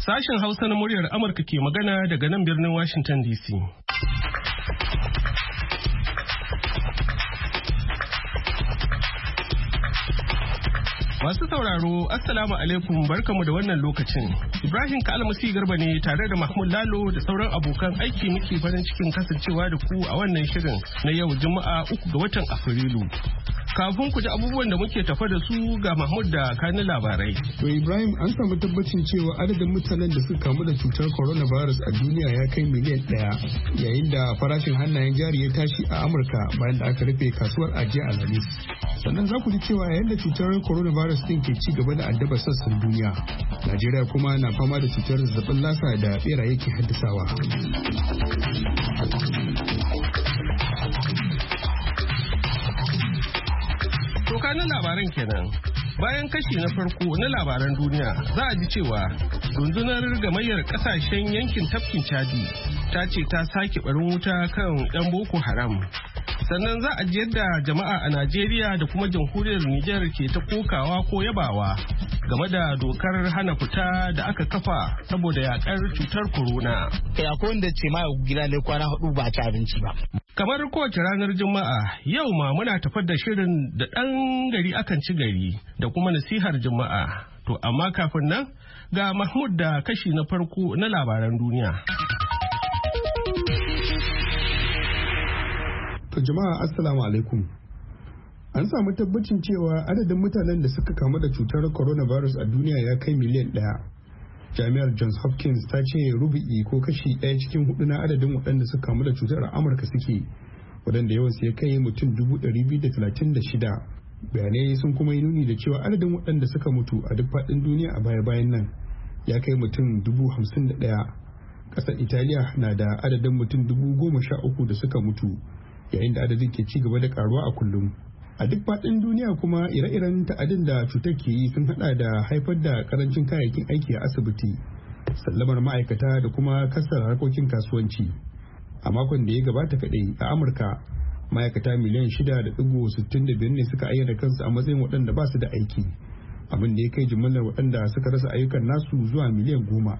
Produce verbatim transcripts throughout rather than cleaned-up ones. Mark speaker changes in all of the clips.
Speaker 1: Sashen Hausa na muryar Amurka ke magana daga nan birnin Washington D C. Masu sauraro, Assalamu alaikum, barkamu da wannan lokacin. Ibrahim Kalmasi Garba ne tare da Mahmud Lalo da sauran abokan aiki muke farin cikin kasancewa da ku a wannan shirin na yau Juma'a uku ga watan Afrilu. Kafin ku ji abubuwan da muke tafa da su ga Mahmud da kanin labarai.
Speaker 2: To Ibrahim, an samu tabbacin cewa adadin mutanen da suka kamu da cutar coronavirus a duniya ya kai miliyan ɗaya, yayin da farashin hannayen jari ya tashi a Amurka bayan da aka rufe kasuwar ajiya Alhamis. Sannan za ku ji cewa yayin da cutar coronavirus din ke ci gaba da addabar sassan duniya, Najeriya kuma na fama da cutar zazzabin lasa da beraye ke haddasawa.
Speaker 1: Tokanin labaran kenan. Bayan kashi na farko na labaran duniya, za a ji cewa rundunar gamayyar kasashen yankin tafkin Chadi ta ce ta sake barin wuta kan 'yan Boko Haram. Sannan za a ji yadda jama'a a Najeriya da kuma jamhuriyar Nijar ke ta kokawa ko yabawa game da dokar hana fita da aka kafa saboda yakar cutar corona.
Speaker 3: Kai akwai wanda ce ma gida ne kwana hudu ba ci abinci ba.
Speaker 1: Kamar kowace ranar Juma'a, yau ma muna tafar da shirin da ɗan gari akan ci gari da kuma nasihar Juma'a. To amma kafin nan ga Mahmud da kashi na farko na labaran duniya.
Speaker 2: To jama'a assalamu alaikum. An samu tabbacin cewa adadin mutanen da suka kamu da cutar coronavirus a duniya ya kai miliyan ɗaya. Jami'ar Johns Hopkins ta ce rubu'i ko kashi ɗaya cikin hudu na adadin waɗanda suka kamu da cutar a Amurka suke, waɗanda yawansu ya kai mutum dubu ɗari biyu da talatin da shida. Bayanai sun kuma yi nuni da cewa adadin waɗanda suka mutu a duk faɗin duniya a baya-bayan nan ya kai mutum dubu hamsin da ɗaya. Ƙasar Italiya na da adadin mutum dubu goma sha uku da suka mutu, yayin da adadin ke ci gaba da karuwa a kullum. A duk faɗin duniya kuma ire-iren ta'adin da cutar ke yi sun hada da haifar da karancin kayayyakin aiki a asibiti, sallamar ma'aikata da kuma kasar harkokin kasuwanci. A makon da ya gabata kaɗai a Amurka, ma'aikata miliyan shida da ɗigo sittin da biyar ne suka ayyana kansu a matsayin waɗanda ba su da aiki, abin da ya kai jimillar waɗanda suka rasa ayyukan nasu zuwa miliyan goma.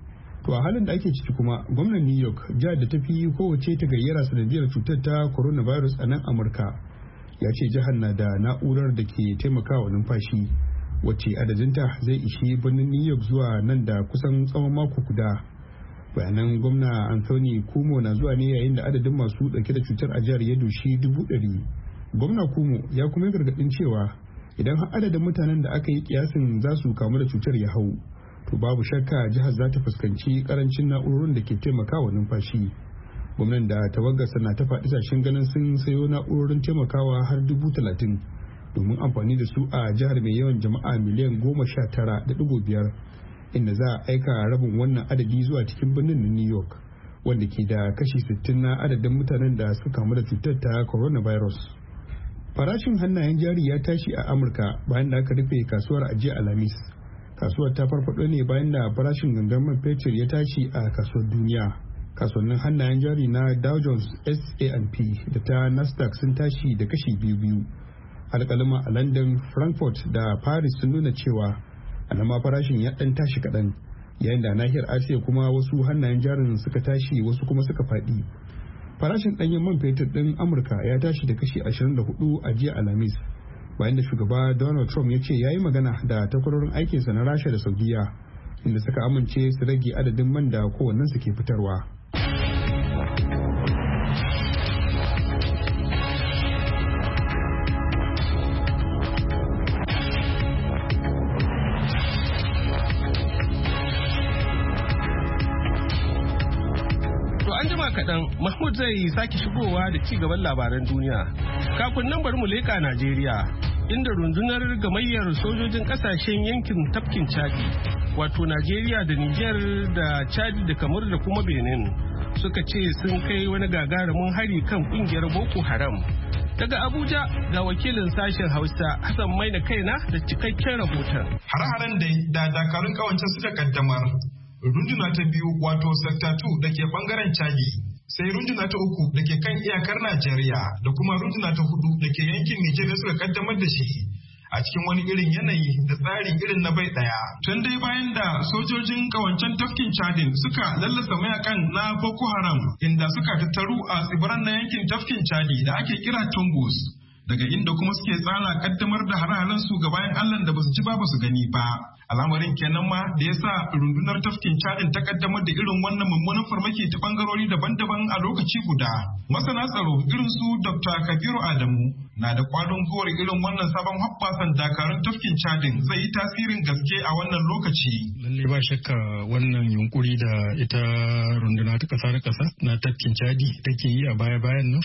Speaker 2: To a halin da ake ciki kuma, gwamnan New York, jihar da ta fi kowace ta gayyara sanadiyar cutar ta coronavirus a nan Amurka, ya ce jihar na da na'urar da ke taimakawa numfashi, wacce adadinta zai ishi birnin New York zuwa nan da kusan tsawon mako guda. Bayanan gwamna Anthony Cuomo na zuwa ne yayin da adadin masu dauke da cutar a jihar ya dushi dubu ɗari. Gwamna Cuomo ya kuma gargaɗin cewa idan har adadin mutanen da aka yi kiyasin za su kamu da cutar ya hau, to babu shakka jihar za ta fuskanci karancin na'urorin da ke taimakawa numfashi. Gwamnan da tawagarsa na ta faɗi sashen ganin sun sayo na'urorin taimakawa har dubu talatin domin amfani da su a jihar mai yawan jama'a miliyan goma sha tara da ɗigo biyar, inda za a aika rabin wannan adadi zuwa cikin birnin New York, wanda ke da kashi sittin na adadin mutanen da suka kamu da cutar ta coronavirus. Farashin hannayen jari ya tashi a Amurka bayan da aka rufe kasuwar ajiya Alhamis. Kasuwar ta farfado ne bayan da farashin gangan man fetur ya tashi a kasuwar duniya. Kasuwannin hannayen jari na Dow Jones, S and P da ta Nasdaq sun tashi da kashi biyu-biyu. Alƙalama a London, Frankfurt da Paris sun nuna cewa alama farashin ya ɗan tashi kaɗan, yayin da nahiyar Asiya kuma wasu hannayen jarin suka tashi wasu kuma suka faɗi. Farashin ɗanyen man fetur ɗin Amurka ya tashi da kashi ashirin da hudu a jiya Alhamis, bayan da shugaba Donald Trump ya ce ya yi magana da takwarorin aikinsa na Rasha da Saudiya, inda suka amince su rage adadin man da kowannensu ke fitarwa.
Speaker 1: kaɗan Mahmud zai sake shigowa da ci gaban labaran duniya. Kafin nan bari mu leƙa Najeriya, inda rundunar gamayyar sojojin ƙasashen yankin tafkin Chadi, wato Najeriya da Nijar da Chadi da Kamar da kuma Benin, suka ce sun kai wani gagarumin hari kan ƙungiyar Boko Haram. Daga Abuja ga wakilin sashen Hausa Hassan Maina kaina da cikakken rahoton.
Speaker 4: Hare-haren da dakarun kawance suka kaddamar runduna ta biyu wato Sector two da ke bangaren Chadi, sai runduna ta uku da ke kan iyakar Najeriya da kuma runduna ta hudu da ke yankin Nijar suka kaddamar da shi a cikin wani irin yanayi da tsari irin na bai ɗaya. Tun dai bayan da sojojin kawancen tafkin Chadin suka lallasa mayakan na Boko Haram inda suka tattaru a tsibiran na yankin tafkin Chadi da ake kira Tumbus. Daga inda kuma suke tsara kaddamar da hare-haren su ga bayan Allah da basu ci ba basu gani ba. Al'amarin kenan ma da ya sa rundunar tafkin Chadin ta kaddamar da irin wannan mummunan farmaki ta bangarori daban-daban a lokaci guda. Masana tsaro irin su Doctor Kabiru Adamu na da kwadon gwiwar irin wannan sabon hoɓɓasan dakarun tafkin Chadin zai yi tasirin gaske a wannan lokaci.
Speaker 5: Lalle ba shakka wannan yunkuri da ita runduna ta ƙasa da ƙasa na tafkin Chadi take yi a baya-bayan nan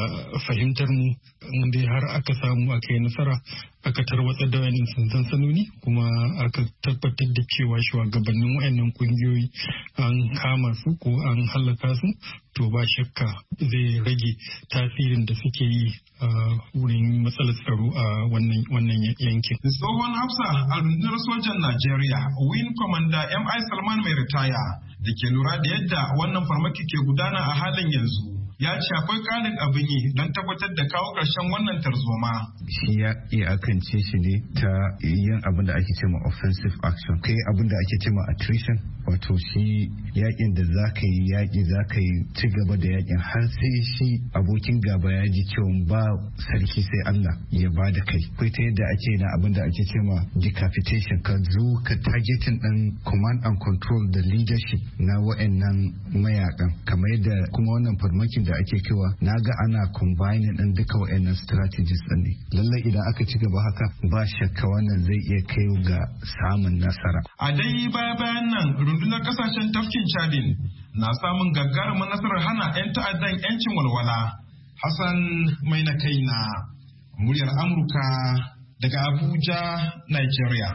Speaker 5: a fahimtar mu dai har aka samu aka yi nasara aka tarwatsar da wayannan sansanoni kuma aka tabbatar da cewa shugabannin wayannan kungiyoyi an kama su ko an hallaka su to ba shakka zai rage tasirin da suke yi a wurin matsalar tsaro a wannan yankin.
Speaker 4: Tsohon Hafsa a rundunar sojan Najeriya, Wing Commander M I Salman mai ritaya da ke lura da yadda wannan farmaki ke gudana a halin yanzu. Ya ce akwai ƙarin abin yi don tabbatar da kawo ƙarshen wannan tarzoma.
Speaker 6: Shi ya iyakance shi ne ta yin abin da ake cewa offensive action. Kai abin da ake cewa attrition, wato shi yakin da za ka yi yaki za ka yi ci gaba da yakin har sai shi abokin gaba ya ji cewa ba sarki sai Allah ya ba da kai. Kai ta yadda ake na abin da ake cewa decapitation, ka zo ka targetin ɗin command and control da leadership na wa'annan mayakan. Kamar yadda kuma wannan farmakin da ake kewa na ga ana combining din duka wa'annan strategies din ne. Lallai idan aka ci gaba haka ba shakka wannan zai iya kai ga samun nasara.
Speaker 4: A dai baya bayan nan rundunar kasashen tafkin Chadin na samun gagarumin nasarar hana 'yan ta'addan 'yancin walwala. Hassan mai na kai na muryar Amurka daga Abuja, Nigeria.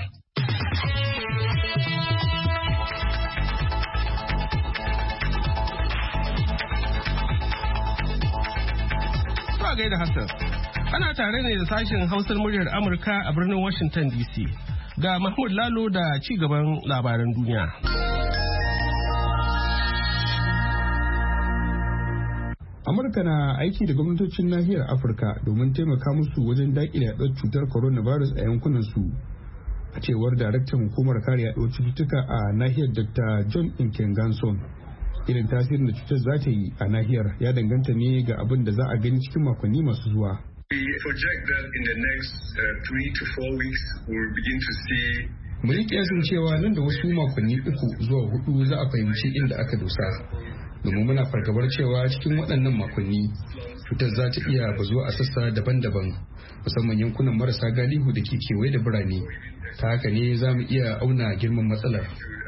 Speaker 1: Gaida Hassan. Ana tare ne da sashen Hausar muryar Amurka a birnin Washington D C. Ga Mahmud Lalo da ci gaban labaran duniya.
Speaker 2: Amurka na aiki da gwamnatocin nahiyar Afirka domin taimaka musu wajen daƙile yaɗuwar cutar coronavirus a yankunan su. A cewar daraktan hukumar kare yaɗuwar cututtuka a nahiyar Doctor John Inkenganson. Irin tasirin da cutar za ta yi a nahiyar ya danganta ne ga abin da za a gani cikin makonni masu zuwa. Mun yi kiyasin cewa nan da wasu makonni uku zuwa hudu za a fahimci inda aka dosa. Domin muna fargabar cewa cikin waɗannan makonni cutar za ta iya bazuwa a sassa daban-daban, musamman yankunan marasa galihu da ke kewaye da birane. Ta haka ne za mu iya auna girman matsalar.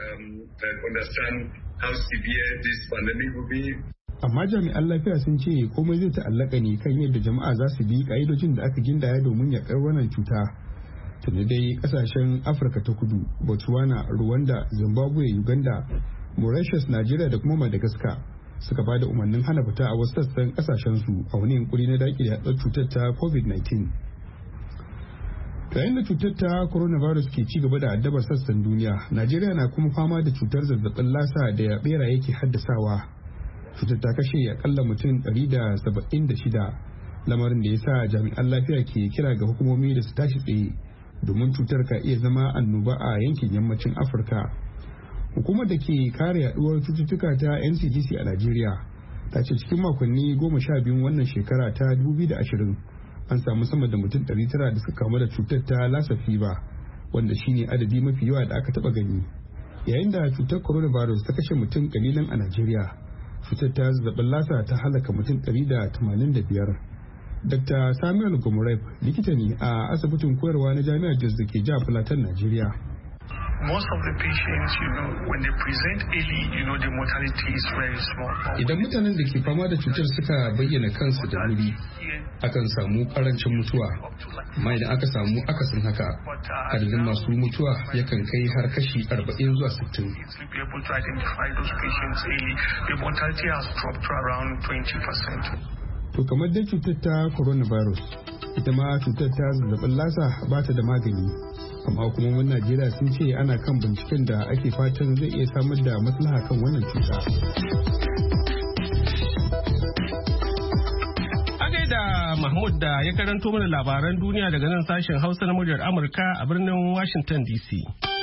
Speaker 7: How severe this pandemic will be.
Speaker 2: Amma jami'an lafiya sun ce komai zai ta'allaka ne kan yadda jama'a za su bi ka'idojin da aka gindaya domin yaƙar wannan cuta. Tunda dai kasashen Afirka ta Kudu, Botswana, Rwanda, Zimbabwe, Uganda, Mauritius, Najeriya da kuma Madagascar suka ba da umarnin hana fita a wasu sassan kasashen su a wani yunkuri na daƙile yaɗuwar cutar ta covid nineteen. Yayin da cutar ta coronavirus ke ci gaba da addabar sassan duniya, Najeriya na kuma fama da cutar zazzabin lasa da beraye ke haddasawa. Cutar ta kashe akalla mutum ɗari da saba'in da shida, lamarin da ya sa jami'an lafiya ke kira ga hukumomi da su tashi tsaye domin cutar ka iya zama annoba a yankin yammacin Afirka. Hukumar da ke kare yaduwar cututtuka ta N C D C a Najeriya ta ce cikin makonni goma sha biyun wannan shekara ta dubu biyu da ashirin an samu sama da mutum ɗari tara da suka kamu da cutar ta lassa fever, wanda shine adadi mafi yawa da aka taba gani. Yayin da cutar coronavirus ta kashe mutum kalilan a Najeriya, cutar ta zazzabin lassa ta halaka mutum ɗari da tamanin da biyar. Doctor Samuel Gomurep likita ne a asibitin koyarwa na Jami'ar Jos da ke jihar Plateau, Najeriya.
Speaker 8: Most of the patients, you know, when they present early, you know, the mortality is very small.
Speaker 2: Idan mutanen da ke fama da cutar suka bayyana kansu da wuri, akan samu karancin mutuwa. Amma idan aka samu akasin haka, adadin masu mutuwa yakan kai har kashi arba'in zuwa sittin.
Speaker 8: To be able to identify those patients early, the mortality has dropped to around twenty percent.
Speaker 2: To kamar dai cutar ta coronavirus, ita ma cutar ta zazzabin lasa ba ta da magani. Amma hukumomin Najeriya sun ce ana kan binciken da ake fatan zai iya samar da maslaha kan wannan cuta.
Speaker 1: A gaida Mahmud da ya karanto mana labaran duniya daga nan sashen Hausa na muryar Amurka a birnin Washington D C.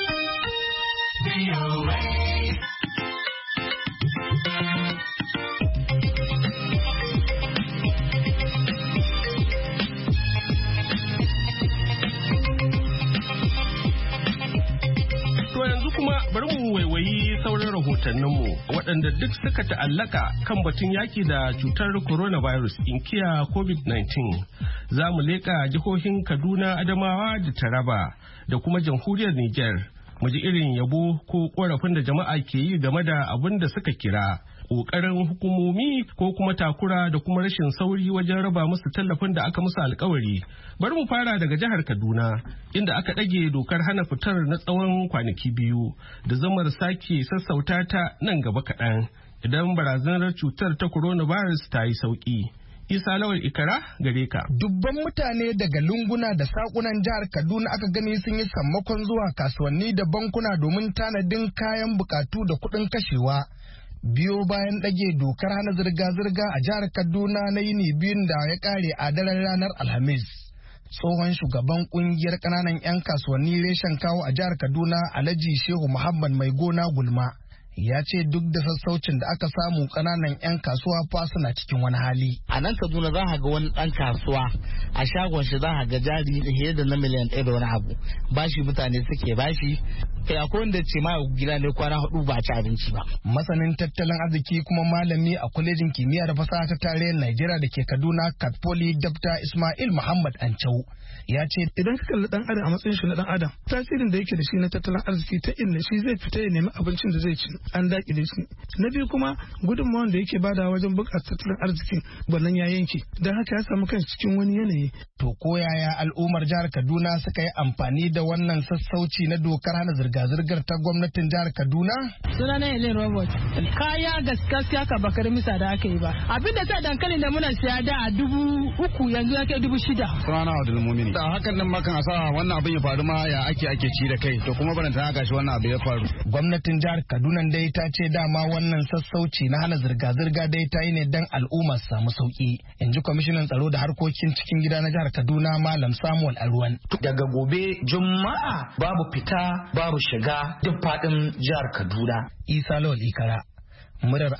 Speaker 1: Bari mu waiwayi sauran rahotanninmu waɗanda duk suka ta'allaka kan batun yaki da cutar coronavirus inkiya covid nineteen. Za mu leƙa jihohin Kaduna, Adamawa da Taraba da kuma jamhuriyar Nijar. Mu ji irin yabo ko ƙorafin da jama'a ke yi game da abin da suka kira ƙoƙarin hukumomi ko kuma takura da kuma rashin sauri wajen raba musu tallafin da aka musu alkawari. Bari mu fara daga jihar Kaduna inda aka ɗage dokar hana fitar na tsawon kwanaki biyu da zamar sake sassauta ta nan gaba kaɗan idan barazanar cutar ta coronavirus ta yi sauƙi. Isa Lawal Ikara gare ka.
Speaker 9: Dubban mutane daga lunguna da sakunan jihar Kaduna aka gani sun yi sammakon zuwa kasuwanni da bankuna domin tanadin kayan bukatu da kuɗin kashewa. Biyo bayan ɗage dokar hana zirga-zirga a jihar Kaduna na yini biyun da ya ƙare a daren ranar Alhamis. Tsohon shugaban ƙungiyar ƙananan 'yan kasuwanni reshen kawo a jihar Kaduna Alhaji Shehu Muhammad Mai Gona Gulma ya ce duk da sassaucin da aka samu ƙananan 'yan kasuwa fa suna cikin wani hali.
Speaker 3: A nan Kaduna za ka ga wani ɗan kasuwa a shagon shi za ka ga jari fiye da na miliyan ɗaya da wani abu. Bashi mutane suke bashi. Kai akwai wanda ce ma gida ne kwana hudu ba ci abinci ba.
Speaker 9: Masanin tattalin arziki kuma malami a kwalejin kimiyya da fasaha ta tarayyar Najeriya da ke Kaduna Katfoli Dabta Ismail Muhammad Ancau ya ce
Speaker 10: idan ka kalli dan adam a matsayin shi na dan adam tasirin da yake da shi na tattalin arziki ta inda shi zai fita ya nemi abincin da zai ci an dakile shi. Na biyu kuma gudunmawar da yake bada wajen bunƙasa tattalin arziki wannan ya yanke don haka ya samu kanshi cikin wani yanayi.
Speaker 9: To ko yaya al'ummar jihar Kaduna suka yi amfani da wannan sassauci na dokar hana zirga-zirgar ta gwamnatin jihar Kaduna?
Speaker 11: Sunana Ellen Robert. Kaya gaskiya ka bakar misa da aka yi ba. Abin da sa dankalin da muna siya da a dubu uku yanzu ya kai dubu shida.
Speaker 12: Sunana Abdul Mumini. Da hakan nan makan asa wannan abin ya faru ma ya ake ake ci da kai to kuma baranta haka shi wannan abu ya faru.
Speaker 9: Gwamnatin jihar Kaduna dai ta ce dama wannan sassauci na hana zirga-zirga dai ta yi ne dan al'umma su samu sauki. In ji kwamishinan tsaro da harkokin cikin gida na jihar Kaduna Malam Samuel Alwan.
Speaker 13: Daga gobe Juma'a babu fita babu shiga duk faɗin jihar Kaduna.
Speaker 9: Isa Lawal Ikara, murar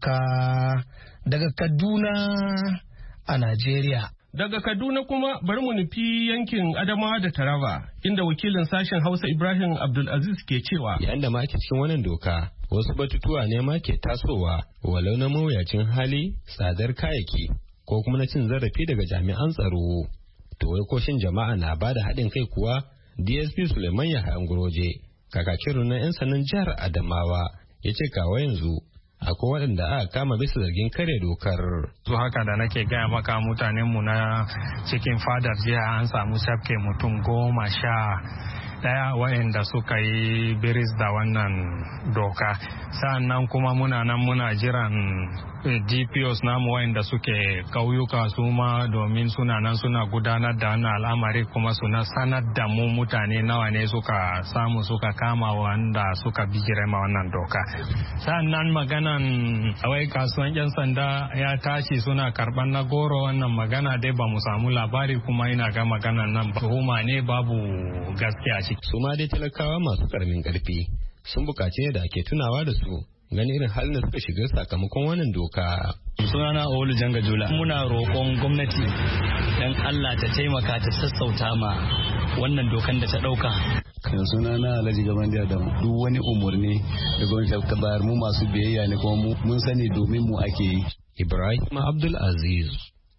Speaker 9: Amurka daga Kaduna a Najeriya.
Speaker 1: Daga Kaduna kuma bari mu nufi yankin Adamawa da Taraba inda wakilin sashen Hausa Ibrahim Abdulaziz ke cewa
Speaker 14: yayin da ma ake cikin wannan doka wasu batutuwa ne ma ke tasowa walau na mawuyacin hali tsadar kayayyaki ko kuma na cin zarafi daga jami'an tsaro. To wai koshin jama'a na ba da haɗin kai kuwa? D S P Suleiman Yahaya Nguroje kakakin rundunar 'yan sandan jihar Adamawa ya ce kawo yanzu akwai waɗanda aka kama bisa zargin kare dokar.
Speaker 5: Su haka da nake gaya maka mutanenmu na cikin fadar jiya an samu safke mutum goma sha daya waɗanda suka yi biris da wannan doka. Sa'annan kuma muna nan muna jiran D P Os namu waɗanda suke kauyuka su ma domin suna nan suna gudanar da wannan al'amari kuma suna sanar da mu mutane nawa ne suka samu suka kama wanda suka bijire ma wannan doka. Sa'annan maganan wai kasuwan yan sanda ya tashi suna karban na goro wannan magana dai ba mu samu labari kuma ina ga maganan nan tuhuma ne babu gaskiya ciki.
Speaker 14: Su ma dai talakawa masu karamin karfi sun bukaci ne da ake tunawa da su gani irin halin da suka shiga sakamakon wannan doka.
Speaker 15: Sunana Olu Janga Jola. Muna roƙon gwamnati dan Allah ta taimaka ta sassauta ma wannan dokan da ta ɗauka.
Speaker 16: Kan sunana Alhaji Gaban da duk wani umarni da gwamnati ta bayar mu masu biyayya ne kuma mun sani domin mu ake yi.
Speaker 14: Ibrahim Abdul Aziz,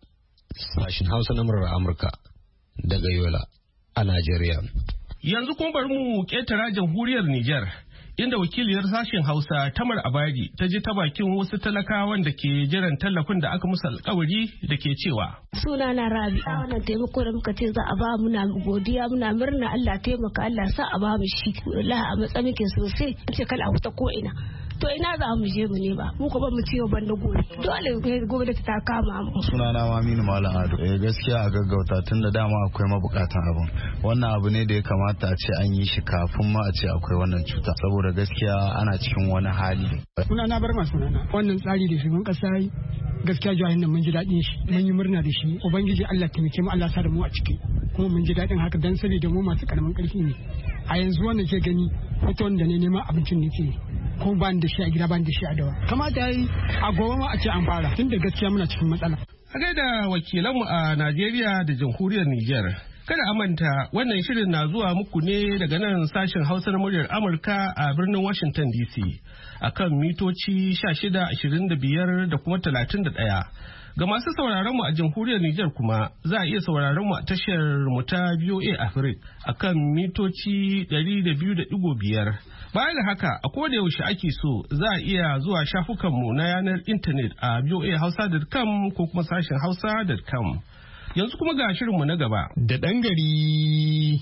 Speaker 14: sashin Hausa na murar Amurka daga Yola a Najeriya.
Speaker 1: Yanzu kuma bari mu ƙetara jamhuriyar Nijar. Inda wakiliyar sashen Hausa Tamar Abadi ta ji ta bakin wasu talakawan da ke jiran tallafin da aka musu alkawari da ke cewa.
Speaker 17: Suna na Rabi, a wannan taimako da muka ce za a ba muna godiya muna murna Allah taimaka Allah sa a ba mu shi. Allah a matsa muke sosai, ce kala a wuta ko ina. To ina za mu je mu ne ba, mu ko ba mu ciwo ban da gobe. Dole gwamnati ta kama mu.
Speaker 18: Suna na Maminu Malam Ado. Eh gaskiya a gaggauta tun da dama akwai mabukatan abin. Wannan abu ne da ya kamata a ce an yi shi kafin ma a ce akwai wannan cuta. Saboda gaskiya ana cikin wani hali.
Speaker 19: Suna na bar masu nana. Wannan tsari da shugaban kasa yi gaskiya jawahin nan mun ji daɗin shi mun yi murna da shi ubangiji Allah taimake mu Allah sa da mu a ciki kuma mun ji daɗin haka dan saboda mu masu karamin ƙarfi ne a yanzu wannan ke gani fitowar da ne neman abincin nake ko ba da shi a gida ba da shi a dawa kamata yi a gobe ma a ce an fara tunda gaskiya muna cikin matsala.
Speaker 1: A gaida wakilanmu a Najeriya da jamhuriyar Nijar. Kada a manta wannan shirin na zuwa muku ne daga nan sashen Hausa na muryar Amurka a birnin Washington D C akan mitoci sha shida, ashirin da biyar da kuma talatin da ɗaya. Ga masu sauraron mu a jamhuriyar Nijar kuma za a iya sauraron mu a tashar mu ta V O A Africa akan mitoci ɗari da biyu da ɗigo biyar. Bayan da haka a koda yaushe ake so za a iya zuwa shafukan mu na yanar intanet a v o a hausa dot com ko kuma sashen hausa dot com. Yanzu kuma ga shirinmu na gaba.
Speaker 2: Da ɗan gari.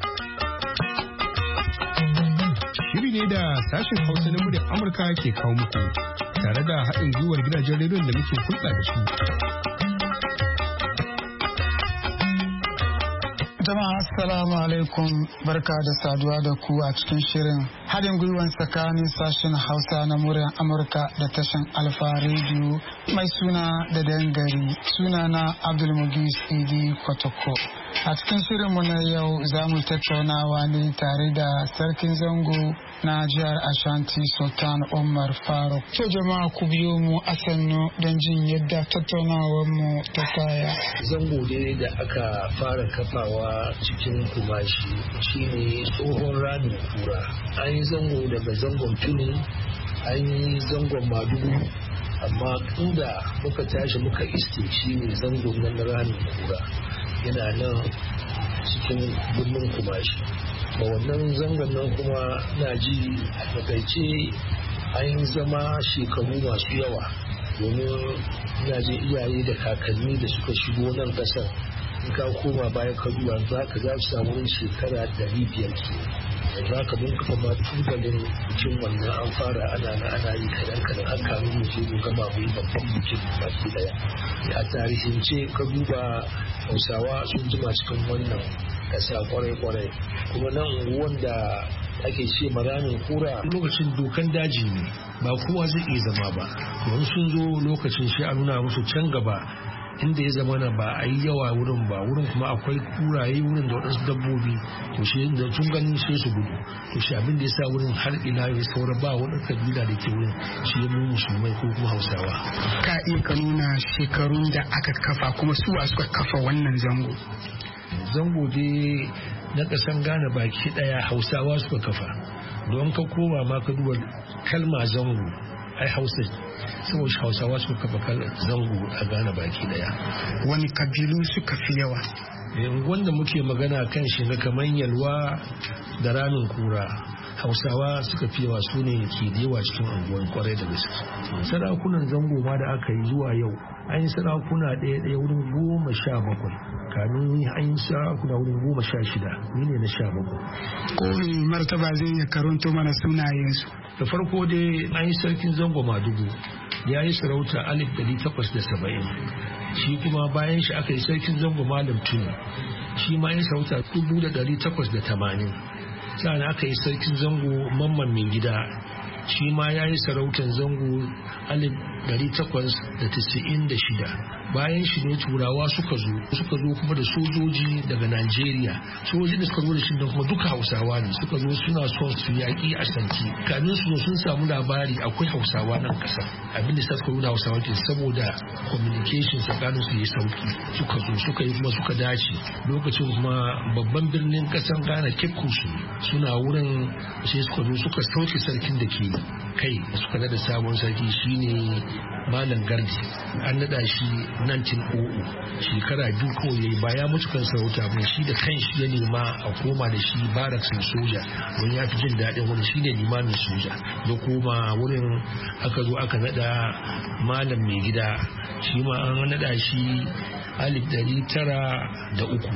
Speaker 2: Shiri ne da sashen Hausa na muryar Amurka ke kawo muku tare da haɗin gwiwar gidajen rediyon da muke hulɗa da su.
Speaker 20: Jama'a assalamu alaikum barka da saduwa da ku a cikin shirin haɗin gwiwan tsakanin sashen Hausa na muryar Amurka da tashan Alfa Radio mai suna da dangari suna na Abdulmugis Idi Kotoko. A cikin shirinmu na yau za mu tattaunawa ne tare da sarkin zango na jihar Ashanti Sultan Umar Faruk. To jama'a ku biyo mu a sannu don jin yadda tattaunawar mu ta kaya.
Speaker 21: Zango ne da aka fara kafawa cikin kumashi shine tsohon ramin kura. An yi zango daga zangon tuni, an yi zangon madugu, amma inda muka tashi muka iske shine zangon nan ramin kura. Yana nan cikin birnin kumashi. A wannan zangon nan kuma na ji a takaice an zama shekaru masu yawa domin na je iyaye da kakanni da suka shigo nan kasar in ka koma bayan ka duba za ka za su samu shekara dari biyar ke za ka mun kafa ma tubalin bikin wannan an fara ana na ana yi kadan kadan an kamin mu je mu gama mu yi babban bikin baki daya a tarihince ka duba hausawa sun jima cikin wannan kasa kwarai-kwarai kuma nan wanda ake ce maramin kura lokacin dokan daji ne ba kowa zai iya zama ba don sun zo lokacin shi a nuna musu can gaba inda ya zama na ba a yi yawa wurin ba wurin kuma akwai kuraye wurin da waɗansu dabbobi to shi da tun ganin sai su gudu to shi abin da ya sa wurin har ila ya saura ba wani kabila da ke wurin shi ya mu musulmai ko kuma hausawa.
Speaker 20: Ka iya ka nuna shekarun da aka kafa kuma suwa suka kafa wannan zango.
Speaker 21: Zango dai na ƙasan Ghana baki ɗaya hausawa suka kafa don ka koma ma ka duba kalma zango ai hausa saboda hausawa suka kafa zango a Ghana baki ɗaya.
Speaker 20: Wani kabilu suka fi yawa?
Speaker 21: Wanda muke magana kan shi na kamar yalwa da ramin kura hausawa suka fi yawa su ne ke da yawa cikin anguwan kwarai da gaske. Sarakunan zango ma da aka yi zuwa yau an yi sarakuna ɗaya ɗaya wurin goma sha bakwai kamin an yi sarakuna wurin goma sha shida ni ne na sha bakwai.
Speaker 20: Ko martaba zai iya karanto mana sunayensu?
Speaker 21: Da farko dai an yi sarkin zango Madugu ya yi sarauta alif dari takwas da saba'in shi kuma bayan shi aka yi sarkin zango Malam Tuni shi ma ya sarauta dubu da dari takwas da tamanin sannan aka yi sarkin zango Mamman Mai Gida shi ma ya yi sarautar zango alif dari takwas da tisa'in da shida bayan shi ne turawa suka zo suka zo kuma da sojoji daga Najeriya sojoji da suka zo da shi da kuma duka hausawa ne suka zo suna son su yaƙi a santi kamin su sun samu labari akwai hausawa nan ƙasa abin da suka nuna hausawa ke saboda communication tsakanin su yi sauki suka zo suka yi kuma suka dace lokacin kuma babban birnin ƙasar Ghana Cape Coast suna wurin sai suka zo suka sauke sarkin da ke kai suka nada sabon sarki shine Malam Gardi an nada shi nineteen hundred shekara biyu ko yayi ba ya mutu kan sarauta ba shi da kanshi ya nema a koma da shi barracks soja don ya fi jin daɗin wani shi ne limamin soja ya koma wurin aka zo aka nada Malam Mai Gida shi ma an nada shi alif dari tara da uku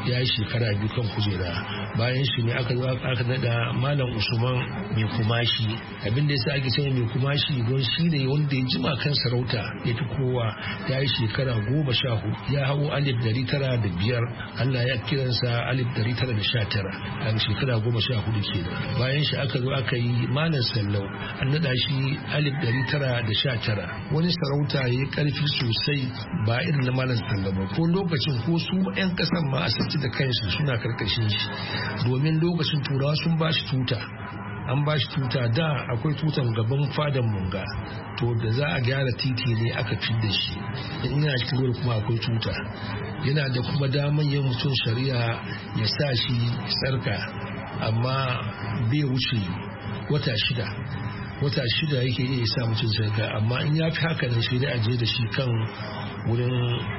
Speaker 21: ya yi shekara biyu kan kujera. Bayan shi ne aka zo aka nada Malam Usman mai kumashi. Abin da yasa ake cewa mai kumashi don shi ne wanda ya jima kan sarauta ya fi kowa, ya yi shekara goma sha hudu, ya hau alif dari tara da biyar, Allah ya kiransa alif dari tara da sha tara, a shekara goma sha hudu kenan. Bayan shi aka zo aka yi Malam Sallau, an nada shi alif dari tara da sha tara. Wani sarauta ya yi karfi sosai ba irin na Malam Sallau ba, ko lokacin ko su 'yan kasan ma a saki da kansu suna karkashin shi, domin lokacin turawa sun ba shi tuta. An ba shi tuta, da akwai tutan gaban fadan munga, to da za a gyara titi ne aka fi da shi, in yana cikin ruwa kuma akwai tuta. Yana da kuma daman yin mutum shari'a ya sa shi tsarka, amma bai wuce wata shida wata shida yake iya sa mutum tsarka, amma in ya fi haka nan shi da aje da shi kan wurin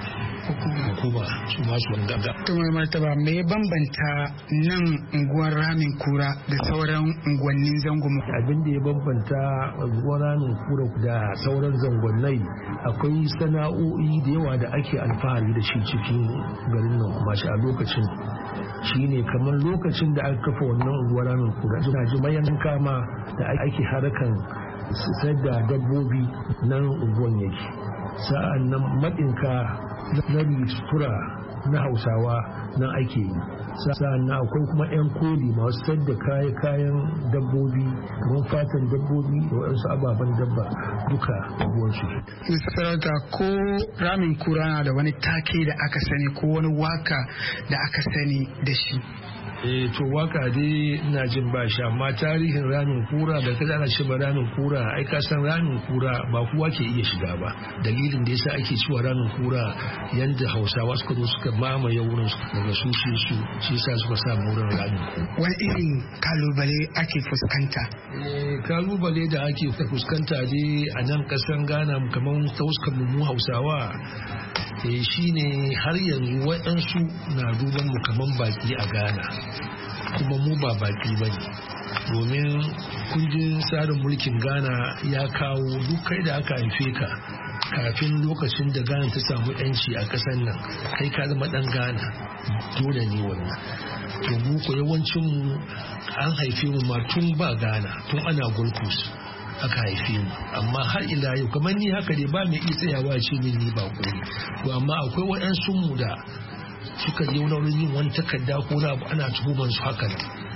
Speaker 21: hukuma su masu wanda.
Speaker 20: Tumar martaba me bambanta nan unguwar ramin kura da sauran unguwannin zango?
Speaker 21: Abin da ya bambanta unguwar ramin kura da sauran zangonnai, akwai sana'o'i da yawa da ake alfahari da shi cikin garin nan kuma shi a lokacin shine kamar lokacin da aka kafa wannan unguwar ramin kura, suna ji mayan kama da ake harkan sayar da dabbobi nan unguwan yake. Sa'an nan maɗinka na sutura na Hausawa nan ake yi. Sa'an nan akwai kuma 'yan koli masu sayar da kayan dabbobi kamar fatan dabbobi da waɗansu ababen dabba duka abuwansu.
Speaker 20: Sarauta ko ramin kura na da wani take da aka sani ko wani waka da aka sani da shi?
Speaker 21: eh to waka dai ina jin ba shi, amma tarihin ramin kura da kaza ana cewa ramin kura, ai ka san ramin kura ba kowa ke iya shiga ba. Dalilin da yasa ake cewa ramin kura yanda Hausawa suka zo suka mamaye wurin daga su shi su shi yasa suka sa wurin ramin.
Speaker 20: Wani irin kalubale ake fuskanta?
Speaker 21: Eh kalubale da ake fuskanta dai a nan kasan Ghana kamar ta fuskar mu Hausawa eh shine har yanzu waɗansu na duban mu kaman baki a Ghana, kuma mu ba baki bane, domin kundin tsarin mulkin Ghana ya kawo duk kai da aka haife ka kafin lokacin da Ghana ta samu yanci a ƙasar nan, kai ka zama ɗan Ghana, dole ne wannan. To mu ko yawancin mu an haife mu ma tun ba Ghana, tun ana Gold Coast aka haife mu, amma har ila yau kamar ni haka dai ba mai iya tsayawa ce min ni ba ko to amma akwai waɗansu mu da suka je wani yin wani takarda ko na ana tuhumar su haka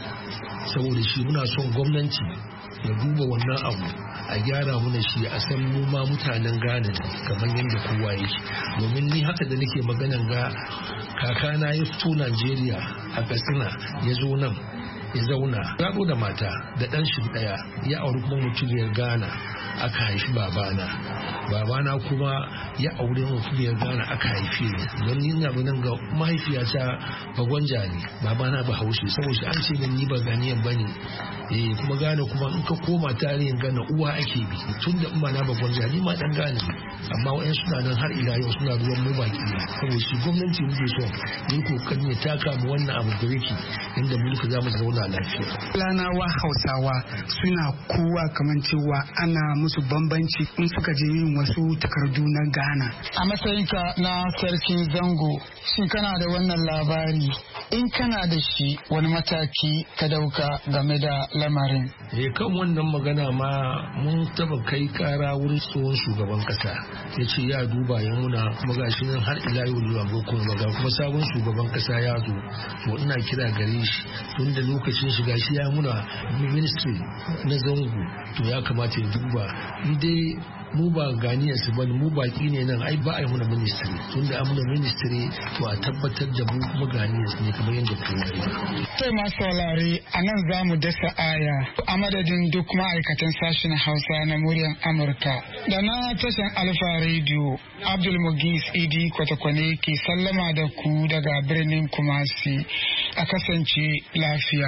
Speaker 21: saboda shi muna son gwamnati ya duba wannan abu a gyara mana shi a san mu ma mutanen Ghana kamar yadda kowa yake, domin ni haka da nake maganan ga kakana ya fito Najeriya a Katsina ya zo nan ya zauna gado da mata da ɗan shi ɗaya, ya auri kuma mutumiyar Ghana aka haifi babana, babana kuma ya aure mutumiyar Ghana aka haife ni, don ni ina nan ga mahaifiyata bagwanja ne, babana ba Hausa, saboda an ce ni ba ganiyan bane. Eh kuma Ghana kuma in ka koma tarihin Ghana uwa ake bi, tun da umma na bagwanja ni ma dan Ghana ne, amma wayan suna nan har ila yau suna ruwan mu baki, saboda shi gwamnati muke so ni kokarin ya taka mu wannan abu da yake inda mulki zamu zauna lafiya.
Speaker 20: Lanawa Hausawa suna kowa kamar cewa ana musu bambanci in suka je yin wasu takardu na Ghana. A matsayinka na sarkin zango, shin kana da wannan labari? In kana da shi, wani mataki ka dauka game da lamarin?
Speaker 21: Eh kan wannan magana ma mun taba kai kara wurin tsohon shugaban kasa, ya ce ya duba ya muna, kuma gashi nan har ila yau zuwa kuma maga kuma sabon shugaban kasa ya zo, to ina kira gare shi tun da lokacin shiga shi ya muna ministry na zango, to ya kamata ya duba. Ni dai mu ba ganiyar su bane, mu baki ne nan, ai ba a yi muna ministry, tun da an muna ministry to a tabbatar da mu kuma ganiyar su ne kamar yadda kowa ya.
Speaker 20: Sai masu saurare a nan za mu dasa aya a madadin duk ma'aikatan sashen Hausa na muryar Amurka da na tashan Alfa Radio, Abdul Mugis Idi Kwatakwane ke sallama da ku daga birnin Kumasi, a kasance lafiya.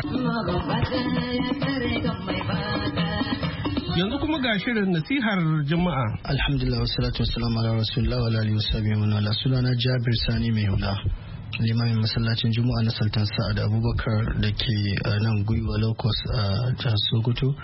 Speaker 1: Yanzu kuma ga shirin nasihar Juma'a.
Speaker 6: Alhamdulillah wassalatu wassalamu ala rasulillah wa alihi wasahbihi wa ala sunana Jabir Sani mai hula, limamin masallacin Juma'a na Sultan Sa'ad Abubakar da ke nan Gwiwa Locust a jihar Sokoto.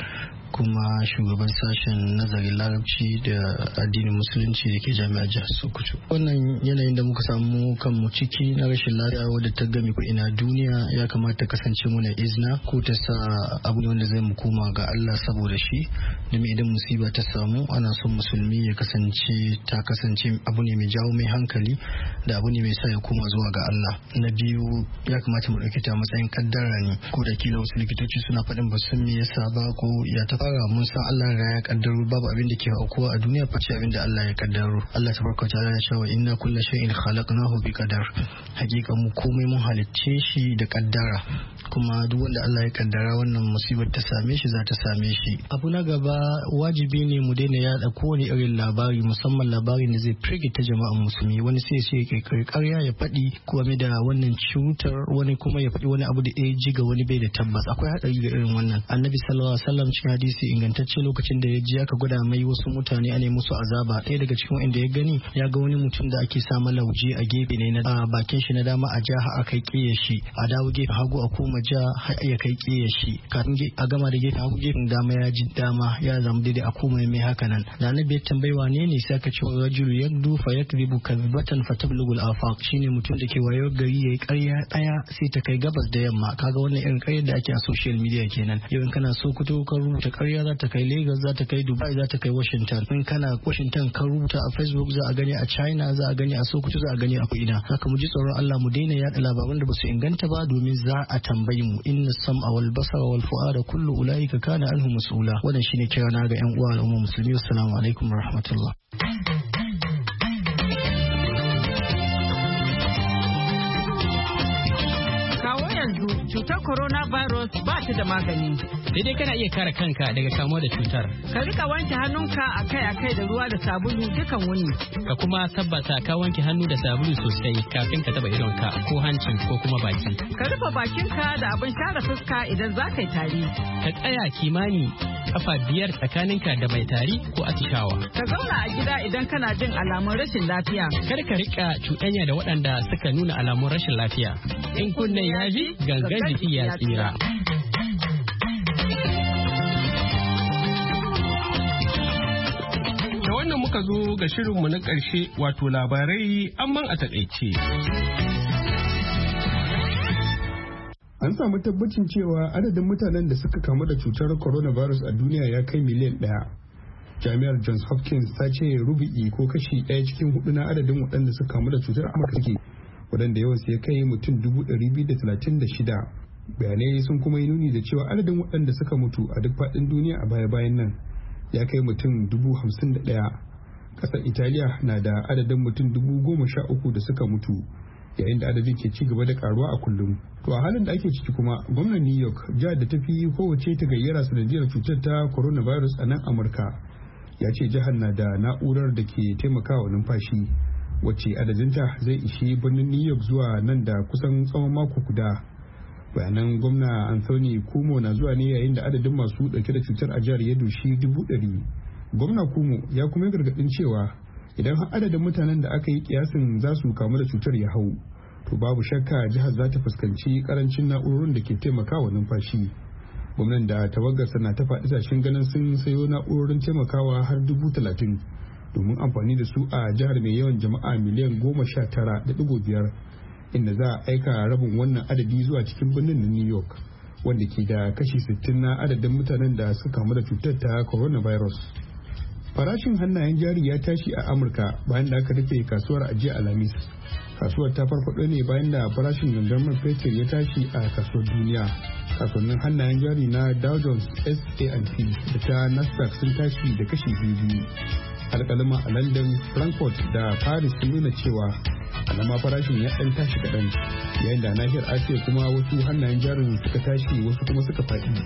Speaker 6: kuma shugaban sashen nazarin larabci da addinin musulunci da ke jami'ar jihar Sokoto. Wannan yanayin da muka samu kanmu ciki na rashin lafiya wadda ta gami ko ina duniya ya kamata kasance muna izna ko ta sa abu ne wanda zai mu koma ga Allah saboda shi, domin idan musiba ta samu ana son musulmi ya kasance ta kasance abu ne mai jawo mai hankali da abu ne mai sa ya koma zuwa ga Allah. Na biyu ya kamata mu ɗauki ta matsayin kaddara ne, ko da kila wasu likitoci suna faɗin ba san me yasa ba ko ya ta fara, mun san Allah ya kaddaro babu abin da ke aukuwa a duniya face abin da Allah ya kaddaro. Allah tabaraka wa ta'ala ya ce wa inna kulla shay'in khalaqnahu bi qadar. Hakika mu komai mun halicce shi da kaddara, kuma duk wanda Allah ya kaddara wannan musibar ta same shi za ta same shi. Abu na gaba, wajibi ne mu daina yada kowane irin labari, musamman labarin da zai firgita jama'an musulmi. Wani sai sai ya kai ƙarya ya faɗi game da wannan cutar, wani kuma ya faɗi wani abu da ya ji ga wani bai da tabbas. Akwai haɗari ga irin wannan. Annabi sallallahu alaihi wasallam cikin hadisi ingantacce lokacin da ya ji aka gwada mai wasu mutane ana musu azaba, ɗaya daga cikin wanda ya gani ya ga wani mutum da ake sa lauje a gefe ne na bakin shi na dama a ja har aka kiyaye shi, a dawo gefen hagu a koma ja har ya kai kiyaye shi, kafin a gama da gefen hagu gefen dama ya ji dama ya zama daidai a koma mai haka nan. Da annabi ya tambayi wane ne sai aka ce rajulu yakdu fa yakribu kadhbatan fatablughu al-afaq, shine mutum da ke wayo gari yayi ƙarya daya sai ta kai gabas da yamma. Kaga wannan irin ƙaryar da ake a social media kenan. Yau in kana so kuto ka rubuta ƙarya za ta kai Lagos, za ta kai Dubai, za ta kai Washington. In kana Washington ka rubuta a Facebook za a gani a China, za a gani a Sokoto, za a gani a ko'ina. Haka mu ji tsoron Allah mu daina yaɗa labaran da ba su inganta ba, domin za a tambayi mu. Inna sam'a wal basara wal fu'ada kullu ulaika kana anhu mas'ula. Wannan shine kira na ga ƴan uwa al'umma musulmi. Assalamu alaikum wa rahmatullah.
Speaker 4: Cutar coronavirus ba ta da magani.
Speaker 22: Sai dai kana iya kare kanka daga kamuwa da cutar.
Speaker 4: Ka rika wanke hannunka akai-akai da ruwa da sabulu dukan wuni.
Speaker 22: Ka kuma tabbata ka wanke hannu da sabulu sosai kafin ka taba idonka ko hancin ko kuma baki.
Speaker 4: Ka rufe bakinka da abin share fuska idan za ka yi tari.
Speaker 22: Ka tsaya kimani kafa biyar tsakaninka da mai tari ko atishawa.
Speaker 4: Ka zauna a gida idan kana jin alamun rashin lafiya.
Speaker 22: Kar ka rika cuɗanya da waɗanda suka nuna alamun rashin lafiya. In kunne ya ji gangan jiki ya tsira.
Speaker 1: Da wannan muka zo ga shirinmu na ƙarshe, wato labarai amman a taƙaice.
Speaker 2: An samu tabbacin cewa adadin mutanen da suka kamu da cutar coronavirus a duniya ya kai miliyan ɗaya. Jami'ar Johns Hopkins ta ce rubu'i ko kashi ɗaya cikin hudu na adadin waɗanda suka kamu da cutar Amurka suke, waɗanda yawansu ya kai mutum dubu ɗari biyu da talatin da shida. Bayanai sun kuma yi nuni da cewa adadin waɗanda suka mutu a duk faɗin duniya a baya-bayan nan ya kai mutum dubu hamsin da ɗaya. Ƙasar Italiya na da adadin mutum dubu goma sha uku da suka mutu, yayin da adadin ke ci gaba da karuwa a kullum. To a halin da ake ciki kuma, gwamnan New York, jihar da ta fi kowace ta gayyara sanadiyar cutar ta coronavirus a nan Amurka, ya ce jihar na da na'urar da ke taimakawa numfashi, wacce adadinta zai ishi birnin New York zuwa nan da kusan tsawon mako guda. Bayanan gwamna Anthony Cuomo na zuwa ne yayin da adadin masu dauke da cutar a jihar ya dushi dubu ɗari. Gwamna Cuomo ya kuma yi gargaɗin cewa idan har adadin mutanen da aka yi kiyasin za su kamu da cutar ya hau, to babu shakka jihar za ta fuskanci karancin na'urorin da ke taimakawa numfashi. Gwamnan da tawagarsa na ta faɗi tashin ganin sun sayo na'urorin taimakawa har dubu talatin domin amfani da su a jihar mai yawan jama'a miliyan goma sha tara da ɗigo biyar, inda za a aika rabin wannan adadi zuwa cikin birnin na New York, wanda ke da kashi sittin na adadin mutanen da suka kamu da cutar ta coronavirus. Farashin hannayen jari ya tashi a Amurka bayan da aka rufe kasuwar a jiya Alhamis. Kasuwar ta farfaɗo ne bayan da farashin gangar man fetur ya tashi a kasuwar duniya. Kasuwannin hannayen jari na Dow Jones, S and P da ta Nasdaq sun tashi da kashi biyu. Alƙalama a London, Frankfurt da Paris sun nuna cewa alama farashin ya ɗan tashi kaɗan, yayin da nahiyar Asiya kuma wasu hannayen jarin suka tashi wasu kuma suka faɗi.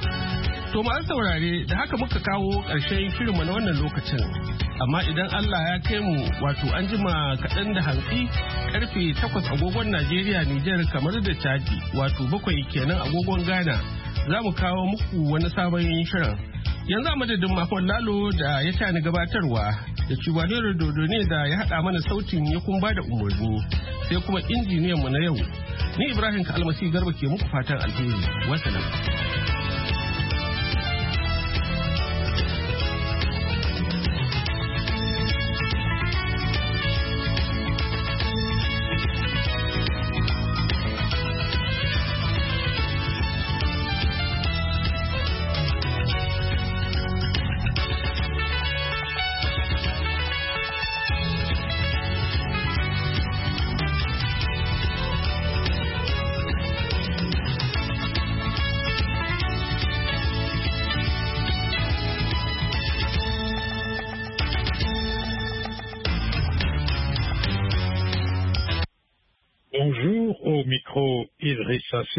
Speaker 1: To masu saurare, da haka muka kawo ƙarshen shirinmu na wannan lokacin. Amma idan Allah ya kai mu, wato an jima kaɗan da hantsi karfe takwas agogon Najeriya, Nijar, kamar da Chadi, wato bakwai kenan agogon Ghana, za mu kawo muku wani sabon shirin. Yanzu a madadin Mahmud Lalo da ya tani gabatarwa da Cibalero Dodo ne da ya haɗa mana sautin ya kuma bada umarni, sai kuma injiniyanmu na yau. Ni Ibrahim Kalmasi Garba ke muku fatan alheri. Wasalam.
Speaker 7: micro Idrissa